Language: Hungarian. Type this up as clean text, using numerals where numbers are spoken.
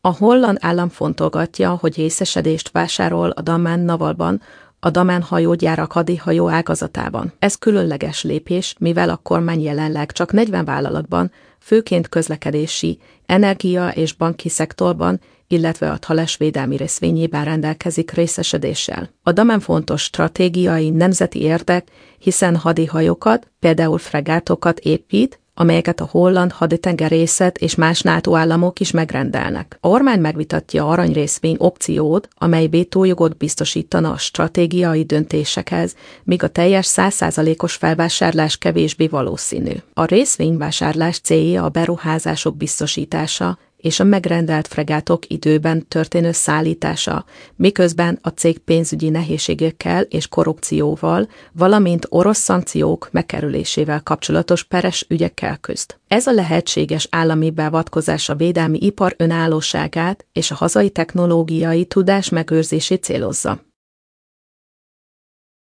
A holland állam fontolgatja, hogy részesedést vásárol a Damen Navalban, a Damen hajógyárak hadihajó ágazatában. Ez különleges lépés, mivel a kormány jelenleg csak 40 vállalatban, főként közlekedési, energia és banki szektorban, illetve a Thales védelmi részvényében rendelkezik részesedéssel. A Damen fontos stratégiai nemzeti érdek, hiszen hadihajókat, például fregátokat épít, amelyeket a holland haditengerészet és más NATO államok is megrendelnek. A kormány megvitatja aranyrészvény opciót, amely vétójogot biztosítana a stratégiai döntésekhez, míg a teljes 100%-os felvásárlás kevésbé valószínű. A részvényvásárlás célja a beruházások biztosítása és a megrendelt fregátok időben történő szállítása, miközben a cég pénzügyi nehézségekkel és korrupcióval, valamint orosz szankciók megkerülésével kapcsolatos peres ügyekkel küzd. Ez a lehetséges állami beavatkozás a védelmi ipar önállóságát és a hazai technológiai tudás megőrzését célozza.